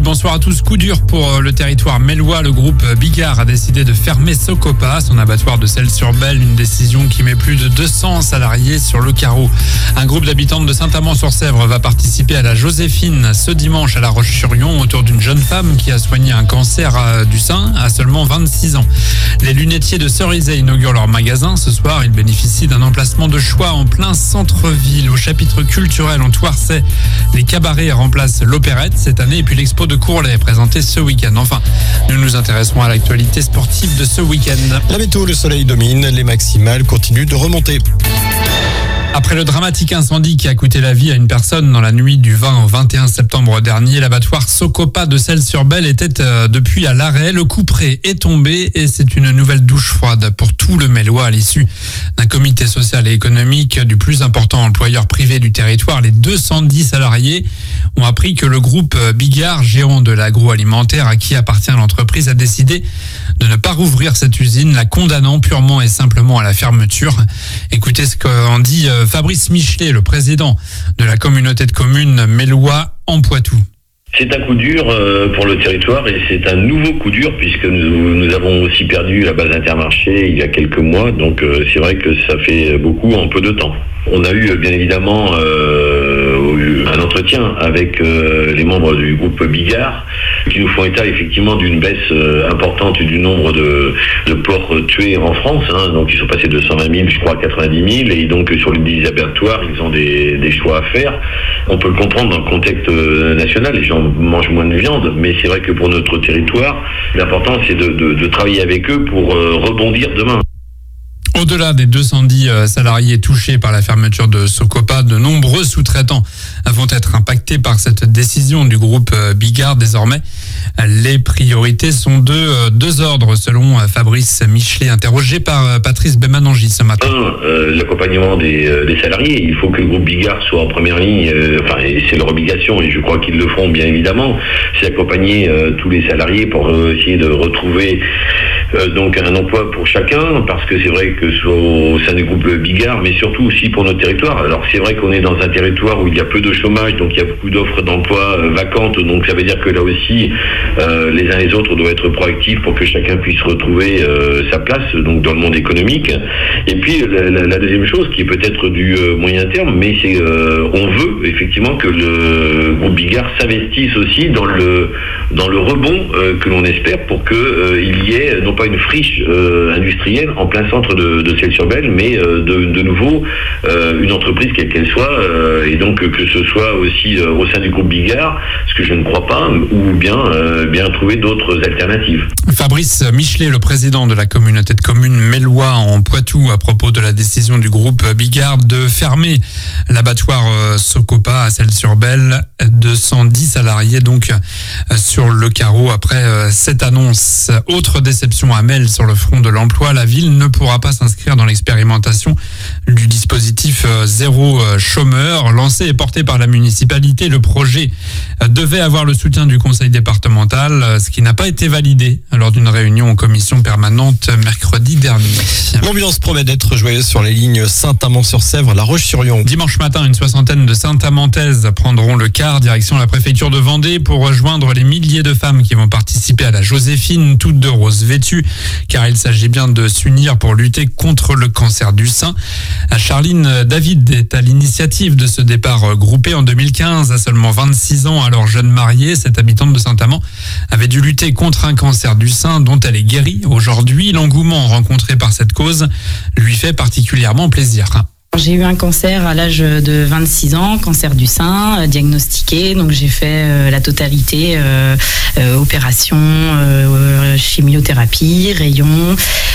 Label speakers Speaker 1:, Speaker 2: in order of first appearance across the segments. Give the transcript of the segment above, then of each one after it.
Speaker 1: bonsoir à tous. Coup dur pour le territoire mélois. Le groupe Bigard a décidé de fermer Socopa, son abattoir de Celles-sur-Belle. Une décision qui met plus de 200 salariés sur le carreau. Un groupe d'habitantes de Saint-Amand-sur-Sèvre va participer à la Joséphine ce dimanche à La Roche-sur-Yon autour d'une jeune femme qui a soigné un cancer du sein à seulement 26 ans. Les lunetiers de Cerizay inaugurent leur magasin. Ce soir, ils bénéficient d'un emplacement de choix en plein centre-ville. Au chapitre culturel en Thouarçay, les cabarets remplacent l'opérette cette année et puis l'expo de Courlay est présentée ce week-end. Enfin, nous nous intéresserons à l'actualité sportive de ce week-end.
Speaker 2: La météo, le soleil domine, les maximales continuent de remonter.
Speaker 1: Après le dramatique incendie qui a coûté la vie à une personne dans la nuit du 20 au 21 septembre dernier, l'abattoir Socopa de Celles-sur-Belle était depuis à l'arrêt. Le couperet est tombé et c'est une nouvelle douche froide pour tout le Mélois à l'issue d'un comité social et économique du plus important employeur privé du territoire. Les 210 salariés ont appris que le groupe Bigard, géant de l'agroalimentaire à qui appartient l'entreprise, a décidé de ne pas rouvrir cette usine, la condamnant purement et simplement à la fermeture. Écoutez ce qu'en dit Fabrice Michelet, le président de la communauté de communes Mélois en Poitou.
Speaker 3: C'est un coup dur pour le territoire et c'est un nouveau coup dur puisque nous avons aussi perdu la base Intermarché il y a quelques mois, donc c'est vrai que ça fait beaucoup en peu de temps. On a eu bien évidemment un entretien avec les membres du groupe Bigard qui nous font état effectivement d'une baisse importante du nombre de porcs tués en France. Donc ils sont passés de 120 000 je crois à 90 000 et donc sur les 10 abattoirs ils ont des choix à faire. On peut le comprendre dans le contexte national, les gens mangent moins de viande, mais c'est vrai que pour notre territoire, l'important c'est de travailler avec eux pour rebondir demain.
Speaker 1: Au-delà des 210 salariés touchés par la fermeture de Socopa, de nombreux sous-traitants vont être impactés par cette décision du groupe Bigard. Désormais, les priorités sont de deux ordres, selon Fabrice Michelet, interrogé par Patrice Bemanangi ce matin.
Speaker 3: L'accompagnement des salariés. Il faut que le groupe Bigard soit en première ligne, et c'est leur obligation, et je crois qu'ils le feront bien évidemment, c'est accompagner tous les salariés pour essayer de retrouver donc un emploi pour chacun, parce que c'est vrai que soit au sein du groupe Bigard, mais surtout aussi pour notre territoire. Alors c'est vrai qu'on est dans un territoire où il y a peu de chômage, donc il y a beaucoup d'offres d'emploi vacantes, donc ça veut dire que là aussi, les uns et les autres doivent être proactifs pour que chacun puisse retrouver sa place donc dans le monde économique. Et puis la deuxième chose, qui est peut-être du moyen terme, mais c'est on veut effectivement que le groupe Bigard s'investisse aussi dans le rebond que l'on espère pour que il y ait non pas une friche industrielle en plein centre de Celles-sur-Belle, mais de nouveau une entreprise quelle qu'elle soit, et donc que ce soit aussi au sein du groupe Bigard, ce que je ne crois pas, ou bien trouver d'autres alternatives.
Speaker 1: Fabrice Michelet, le président de la communauté de communes Mélois en Poitou, à propos de la décision du groupe Bigard de fermer l'abattoir Socopa à Celles-sur-Belle. 210 salariés donc sur le carreau après cette annonce. Autre déception à Melle sur le front de l'emploi, la ville ne pourra pas s'inscrire dans l'expérimentation du dispositif zéro chômeur lancé et porté par la municipalité. Le projet devait avoir le soutien du conseil départemental, ce qui n'a pas été validé lors d'une réunion en commission permanente mercredi dernier.
Speaker 2: L'ambiance promet d'être joyeuse sur les lignes Saint-Amand-sur-Sèvre, La Roche-sur-Yon.
Speaker 1: Dimanche matin, une soixantaine de Saint-Amantaises prendront le car direction la préfecture de Vendée pour rejoindre les milliers de femmes qui vont participer à la Joséphine, toutes de rose vêtues, car il s'agit bien de s'unir pour lutter contre le cancer du sein. Charline David est à l'initiative de ce départ groupé en 2015. À seulement 26 ans, alors jeune mariée, cette habitante de Saint-Amand avait dû lutter contre un cancer du sein dont elle est guérie. Aujourd'hui, l'engouement rencontré par cette cause lui fait particulièrement plaisir.
Speaker 4: J'ai eu un cancer à l'âge de 26 ans, cancer du sein, diagnostiqué. Donc j'ai fait la totalité, opération, chimiothérapie, rayons,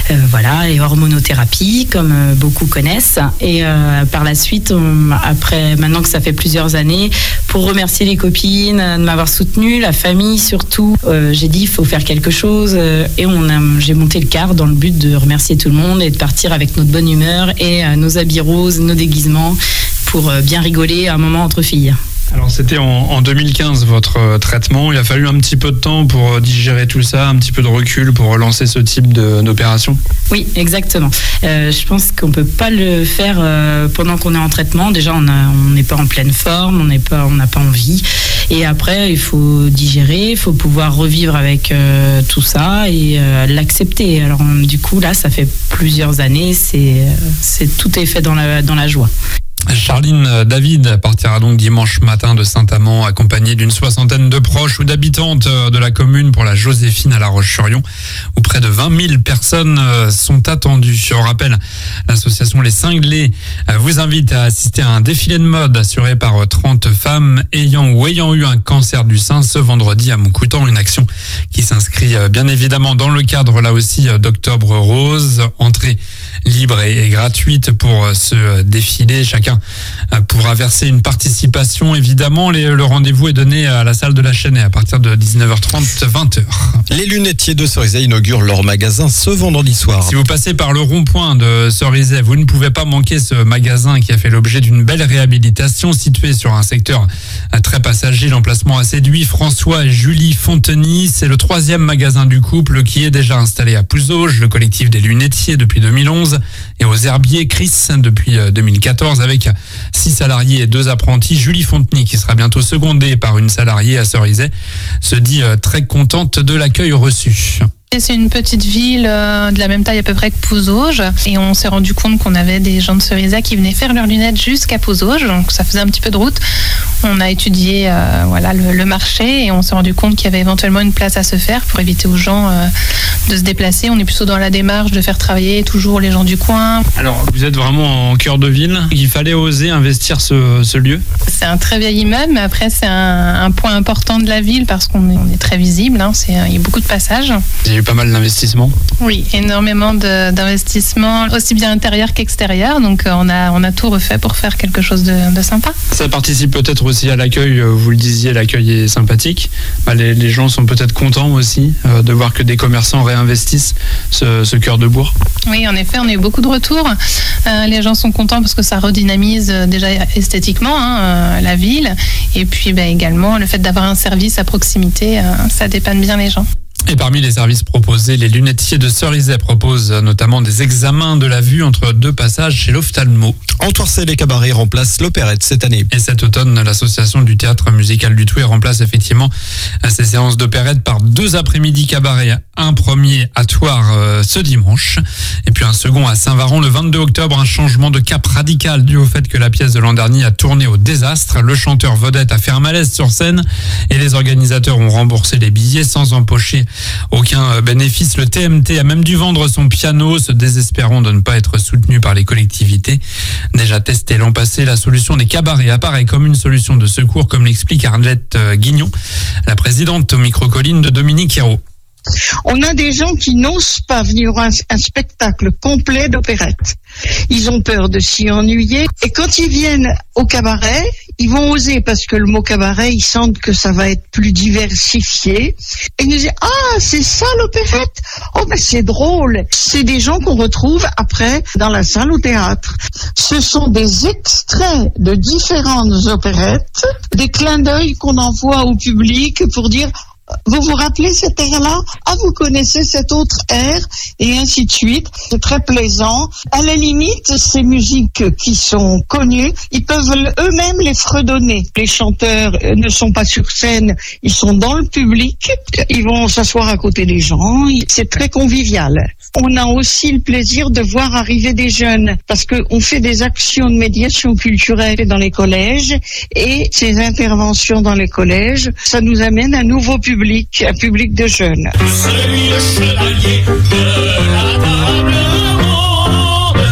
Speaker 4: et hormonothérapie, comme beaucoup connaissent. Et par la suite, après, maintenant que ça fait plusieurs années, pour remercier les copines de m'avoir soutenue, la famille surtout, j'ai dit il faut faire quelque chose. Et j'ai monté le car dans le but de remercier tout le monde et de partir avec notre bonne humeur et nos habits roses, nos déguisements, pour bien rigoler un moment entre filles.
Speaker 1: Alors c'était en 2015 votre traitement. Il a fallu un petit peu de temps pour digérer tout ça, un petit peu de recul pour lancer ce type d'opération.
Speaker 4: Oui, exactement. Je pense qu'on peut pas le faire pendant qu'on est en traitement. Déjà, on n'est pas en pleine forme, on n'a pas envie. Et après, il faut digérer, il faut pouvoir revivre avec tout ça et l'accepter. Alors du coup, là, ça fait plusieurs années, tout est fait dans la joie.
Speaker 1: Charline David partira donc dimanche matin de Saint-Amand accompagnée d'une 60aine de proches ou d'habitantes de la commune pour la Joséphine à La Roche-sur-Yon où près de 20 000 personnes sont attendues. Je rappelle, l'association Les Cinglés vous invite à assister à un défilé de mode assuré par 30 femmes ayant eu un cancer du sein ce vendredi à Montcoutan. Une action qui s'inscrit bien évidemment dans le cadre là aussi d'Octobre Rose. Entrée libre et gratuite pour ce défilé. Chacun pourra verser une participation. Évidemment, le rendez-vous est donné à la salle de la Chênaie à partir de 19h30, 20h.
Speaker 2: Les lunetiers de Cerizay inaugurent leur magasin ce vendredi soir.
Speaker 1: Si vous passez par le rond-point de Cerizay, vous ne pouvez pas manquer ce magasin qui a fait l'objet d'une belle réhabilitation situé sur un secteur très passager. L'emplacement a séduit François et Julie Fonteny. C'est le 3e magasin du couple qui est déjà installé à Pouzauges, le collectif des lunetiers depuis 2011 et aux Herbiers Chris depuis 2014 avec 6 salariés et 2 apprentis. Julie Fonteny, qui sera bientôt secondée par une salariée à Cerizay, se dit très contente de l'accueil reçu.
Speaker 5: C'est une petite ville de la même taille à peu près que Pouzauges et on s'est rendu compte qu'on avait des gens de Cerizay qui venaient faire leurs lunettes jusqu'à Pouzauges, donc ça faisait un petit peu de route. On a étudié le marché et on s'est rendu compte qu'il y avait éventuellement une place à se faire pour éviter aux gens de se déplacer. On est plutôt dans la démarche de faire travailler toujours les gens du coin.
Speaker 1: Alors vous êtes vraiment en cœur de ville, il fallait oser investir ce lieu.
Speaker 5: C'est un très vieil immeuble, mais après c'est un point important de la ville parce qu'on est très visible, il y a beaucoup de passages.
Speaker 1: Il y a eu pas mal d'investissements.
Speaker 5: Oui, énormément d'investissements, aussi bien intérieur qu'extérieur. Donc on a tout refait pour faire quelque chose de sympa.
Speaker 1: Ça participe peut-être aussi à l'accueil, vous le disiez, l'accueil est sympathique. Les gens sont peut-être contents aussi de voir que des commerçants réinvestissent ce cœur de bourg.
Speaker 5: Oui, en effet, on a eu beaucoup de retours. Les gens sont contents parce que ça redynamise déjà esthétiquement la ville. Et puis également le fait d'avoir un service à proximité, ça dépanne bien les gens.
Speaker 1: Et parmi les services proposés, les lunetiers de Cerizay proposent notamment des examens de la vue entre 2 passages chez l'ophtalmo.
Speaker 2: En Toircey, les cabarets remplacent l'opérette cette année.
Speaker 1: Et cet automne, l'association du théâtre musical du Touet remplace effectivement ces séances d'opérette par 2 après-midi cabarets. Un premier à Thouars ce dimanche et puis un second à Saint-Varon le 22 octobre. Un changement de cap radical dû au fait que la pièce de l'an dernier a tourné au désastre. Le chanteur vedette a fait un malaise sur scène et les organisateurs ont remboursé les billets sans empocher aucun bénéfice. Le TMT a même dû vendre son piano, se désespérant de ne pas être soutenu par les collectivités. Déjà testé l'an passé, la solution des cabarets apparaît comme une solution de secours, comme l'explique Arlette Guignon, la présidente au micro-colline de Dominique Hérault.
Speaker 6: On a des gens qui n'osent pas venir à un spectacle complet d'opérette. Ils ont peur de s'y ennuyer. Et quand ils viennent au cabaret, ils vont oser parce que le mot cabaret, ils sentent que ça va être plus diversifié. Et ils nous disent « Ah, c'est ça l'opérette ! Oh, ben c'est drôle !» C'est des gens qu'on retrouve après dans la salle au théâtre. Ce sont des extraits de différentes opérettes, des clins d'œil qu'on envoie au public pour dire « Vous vous rappelez cet air-là? Ah, vous connaissez cet autre air? » Et ainsi de suite. C'est très plaisant. À la limite, ces musiques qui sont connues, ils peuvent eux-mêmes les fredonner. Les chanteurs ne sont pas sur scène, ils sont dans le public. Ils vont s'asseoir à côté des gens. C'est très convivial. On a aussi le plaisir de voir arriver des jeunes parce qu'on fait des actions de médiation culturelle dans les collèges et ces interventions dans les collèges, ça nous amène un nouveau public, un public de jeunes.
Speaker 7: Celui le chevalier de la table ronde,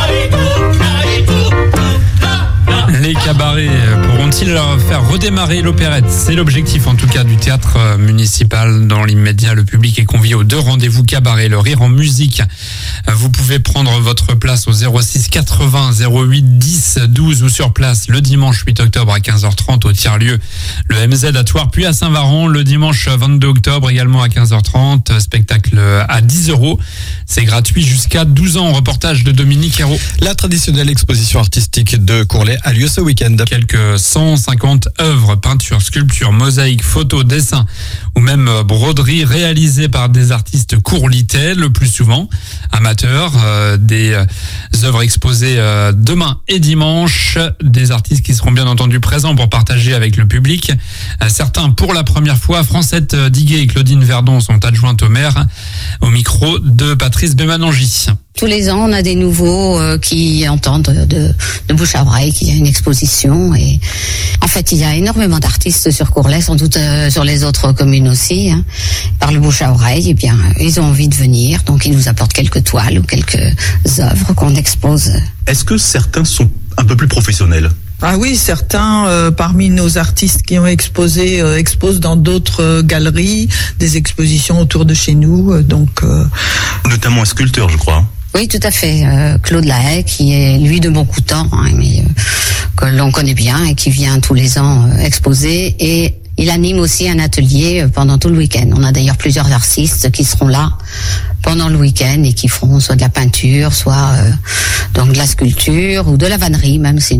Speaker 1: Les cabarets pourront-ils faire redémarrer l'opérette? C'est l'objectif en tout cas du théâtre municipal. Dans l'immédiat, le public est convié aux 2 rendez-vous cabaret, le rire en musique. Vous pouvez prendre votre place au 06 80 08 10 12 ou sur place le dimanche 8 octobre à 15h30 au tiers-lieu le MZ à Thouars, puis à Saint-Varon le dimanche 22 octobre également à 15h30. Spectacle à 10 €. C'est gratuit jusqu'à 12 ans. Reportage de Dominique Hérault.
Speaker 2: La traditionnelle exposition artistique de Courlay a lieu ce week-end.
Speaker 1: Quelques 150 œuvres, peintures, sculptures, mosaïques, photos, dessins ou même broderies réalisées par des artistes courlitais, le plus souvent amateurs. Des œuvres exposées demain et dimanche. Des artistes qui seront bien entendu présents pour partager avec le public. Certains pour la première fois. Francette Diguet et Claudine Verdon sont adjointes au maire. Au micro de Patrice Bémanangi.
Speaker 8: Tous les ans, on a des nouveaux qui entendent de bouche à oreille qu'il y a une exposition. Et en fait, il y a énormément d'artistes sur Courlay, sans doute sur les autres communes aussi. Par le bouche à oreille, eh bien, ils ont envie de venir. Donc, ils nous apportent quelques toiles ou quelques œuvres qu'on expose.
Speaker 9: Est-ce que certains sont un peu plus professionnels ?
Speaker 10: Ah oui, certains parmi nos artistes qui ont exposé exposent dans d'autres galeries, des expositions autour de chez nous.
Speaker 9: Notamment un sculpteur, je crois.
Speaker 8: Oui, tout à fait. Claude Lahaye, qui est lui de Montcoutan, mais que l'on connaît bien et qui vient tous les ans exposer. Et il anime aussi un atelier pendant tout le week-end. On a d'ailleurs plusieurs artistes qui seront là pendant le week-end et qui feront soit de la peinture, soit donc de la sculpture ou de la vannerie, même. C'est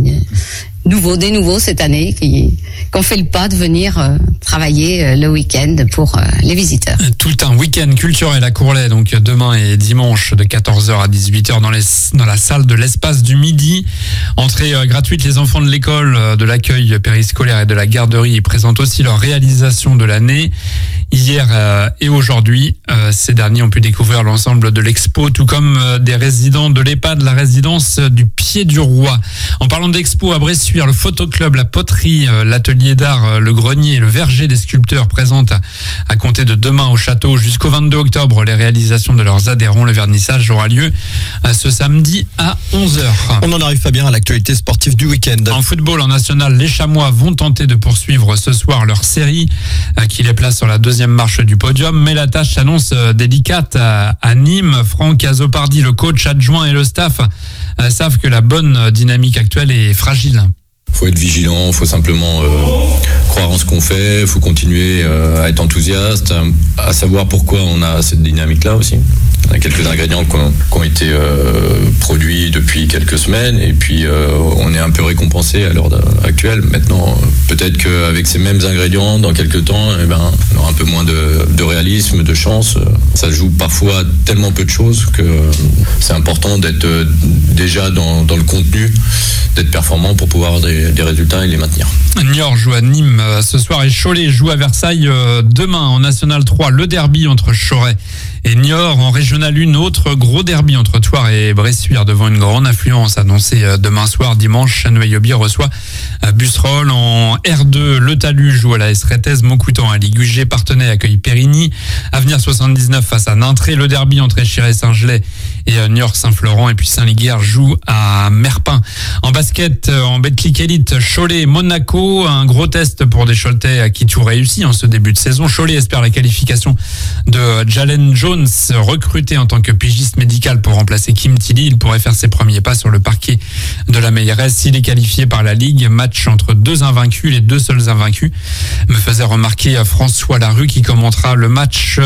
Speaker 8: des nouveaux cette année qui ont fait le pas de venir travailler le week-end pour les visiteurs.
Speaker 1: Tout un week-end culturel à Courlay, donc demain et dimanche de 14h à 18h dans la salle de l'Espace du Midi. Entrée gratuite, les enfants de l'école, de l'accueil périscolaire et de la garderie présentent aussi leur réalisation de l'année. Hier et aujourd'hui, ces derniers ont pu découvrir l'ensemble de l'expo, tout comme des résidents de l'EHPAD, la résidence du Pied du Roi. En parlant d'expo à Bressuire, le photoclub, la poterie, l'atelier d'art, le grenier et le verger des sculpteurs présentent à compter de demain au château jusqu'au 22 octobre les réalisations de leurs adhérents. Le vernissage aura lieu ce samedi à 11h.
Speaker 2: On en arrive, Fabien, à l'actualité sportive du week-end.
Speaker 1: En football, en national, les Chamois vont tenter de poursuivre ce soir leur série qui les place sur la deuxième marche du podium, mais la tâche s'annonce délicate à Nîmes. Franck Azopardi, le coach adjoint et le staff savent que la bonne dynamique actuelle est fragile.
Speaker 11: Faut être vigilant, faut simplement croire en ce qu'on fait, faut continuer à être enthousiaste, à savoir pourquoi on a cette dynamique-là aussi. On a quelques ingrédients qui ont été produits depuis quelques semaines et puis on est un peu récompensé à l'heure actuelle. Maintenant, peut-être qu'avec ces mêmes ingrédients, dans quelques temps, on aura un peu moins de réalisme, de chance. Ça joue parfois tellement peu de choses que c'est important d'être déjà dans le contenu, d'être performant pour pouvoir avoir des résultats et les maintenir.
Speaker 1: Niort joue à Nîmes ce soir et Cholet joue à Versailles demain. En National 3, le derby entre Choret et Niort. En Régional 1, autre gros derby entre Thouars et Bressuire devant une grande affluence annoncée demain soir. Dimanche, Chanois-Aubier reçoit Busserolles. En R2, le Talus joue à la S-Réthez. Montcoutan à Ligugé. Partenay accueille Périgny. Avenir 79 face à Nintré. Le derby entre Échiré et Saint-Gelais et Niort-Saint-Florent. Et puis Saint-Liguerre joue à Merpin. En basket, en Betclic Elite, Cholet, Monaco. Un gros test pour des Choletais qui tout réussit en ce début de saison. Cholet espère la qualification de Jalen Jones, recruté en tant que pigiste médical pour remplacer Kim Tilly. Il pourrait faire ses premiers pas sur le parquet de la Meilleuresse s'il est qualifié par la Ligue. Match entre deux invaincus, les deux seuls invaincus, me faisait remarquer François Larue qui commentera le match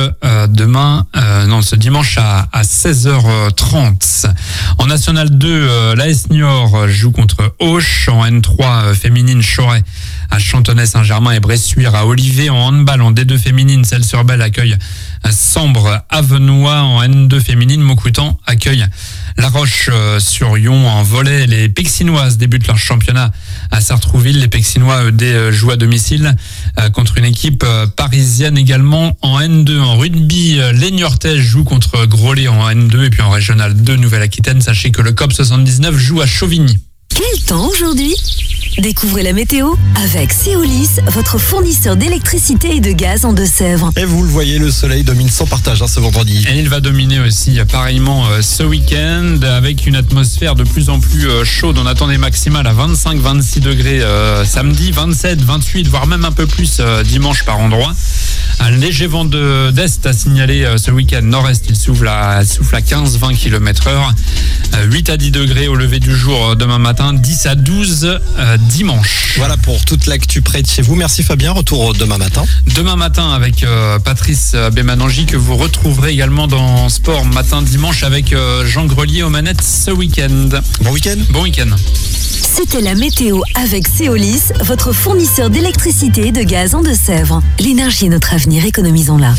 Speaker 1: ce dimanche à 16h30. En National 2, l'AS Niort joue contre Auch. En N3 féminine, Choret à Chantonnay-Saint-Germain et Bressuire à Olivet. En handball, en D2 féminine, Celles-sur-Belle accueille Sambre-Avenois. En N2 féminine, Montcoutan accueille La Roche-sur-Yon. En volley, les Pexinoises débutent leur championnat à Sartrouville. Les Pexinois jouent à domicile contre une équipe parisienne également. En N2, en rugby, les Niortais jouent contre Groslay en N2. Et puis en Régional 2 Nouvelle-Aquitaine, sachez que le COP 79 joue à Chauvigny.
Speaker 12: Quel temps aujourd'hui ? Découvrez la météo avec Seolis, votre fournisseur d'électricité et de gaz en Deux-Sèvres.
Speaker 2: Et vous le voyez, le soleil domine sans partage ce vendredi.
Speaker 1: Et il va dominer aussi pareillement ce week-end avec une atmosphère de plus en plus chaude. On attend des maximales à 25-26 degrés samedi, 27, 28, voire même un peu plus dimanche par endroit. Un léger vent d'est à signaler ce week-end. Nord-est, il souffle à 15-20 km/h. 8 à 10 degrés au lever du jour demain matin, 10 à 12 dimanche.
Speaker 2: Voilà pour toute l'actu près de chez vous. Merci Fabien, retour demain matin.
Speaker 1: Demain matin avec Patrice Bémanangi que vous retrouverez également dans Sport Matin Dimanche avec Jean Grelier aux manettes ce week-end.
Speaker 2: Bon week-end.
Speaker 1: Bon week-end.
Speaker 12: C'était la météo avec Céolis, votre fournisseur d'électricité et de gaz en Deux-Sèvres. L'énergie est notre avenir, économisons-la.